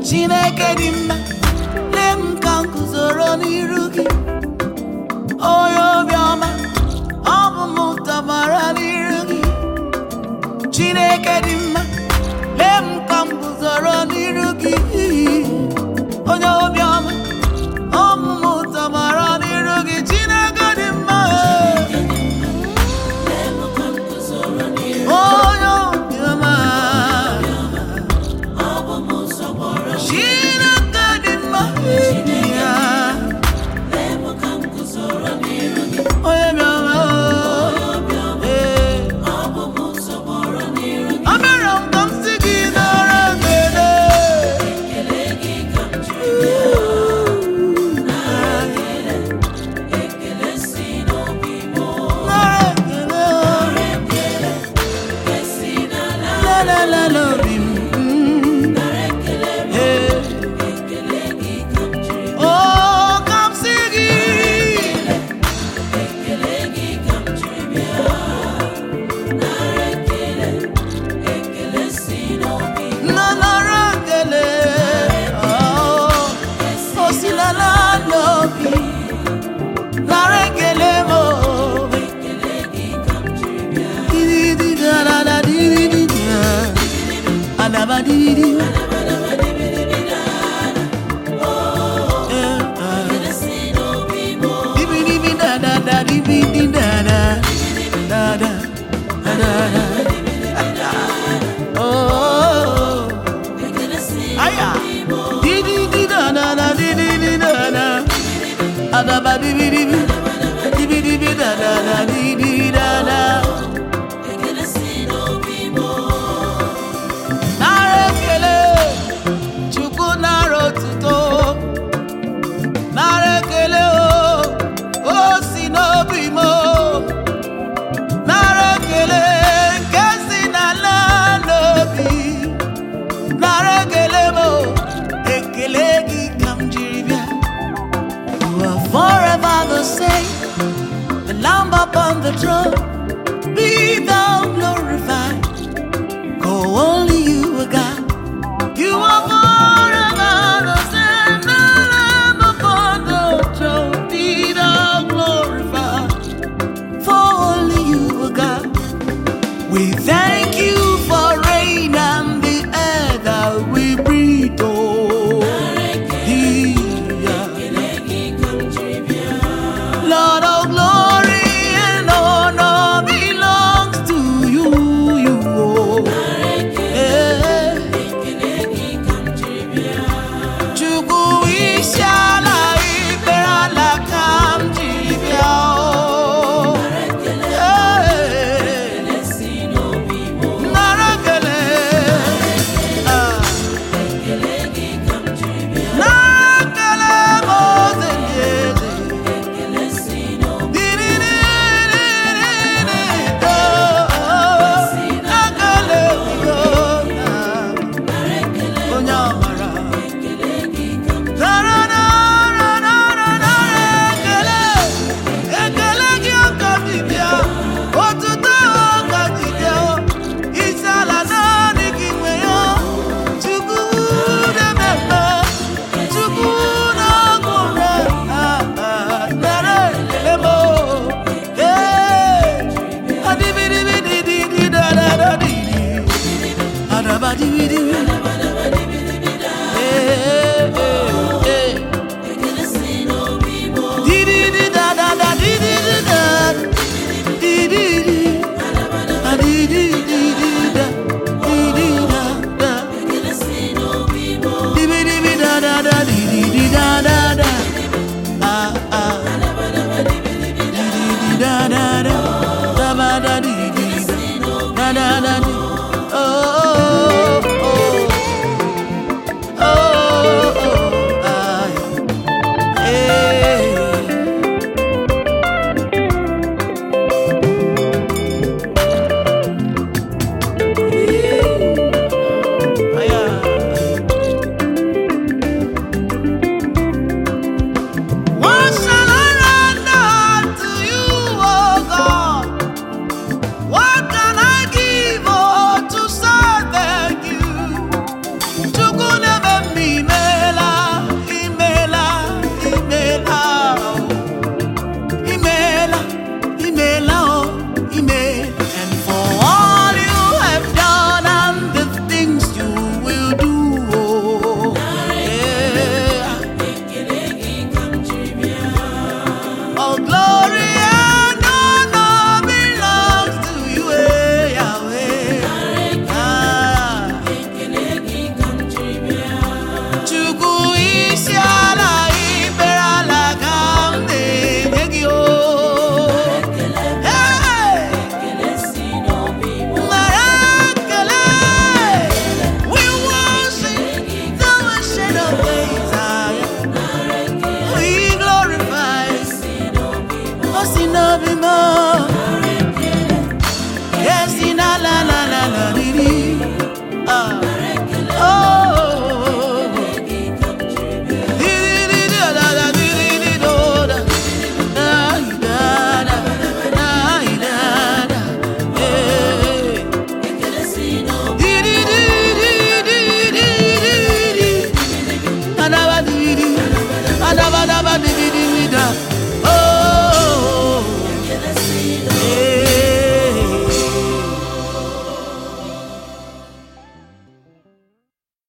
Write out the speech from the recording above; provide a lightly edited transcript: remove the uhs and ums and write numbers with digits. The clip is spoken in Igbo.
Chineke dị mma, lee m ka m guzoro n'iru gị. Onye obiọma, ọ bụ m tọgbọrọ n'iru gị. Chineke dị mma, lee m ka m guzoro n'iru gị. Onye obiọma, ọ bụ m tọgbọrọ n'iru gị. Chineke dị mma, onye obiọma, Chineke dị mma, onye obiọma. The Lamb upon the throne, be thou glorified. Go only you are God. You are forever the same. The Lamb upon the throne, be thou glorified. For only you are God. We thank you for rain and the air that we breathe. Lord of glory and honor belongs to you. Chukwu ishala iberala kamjibia.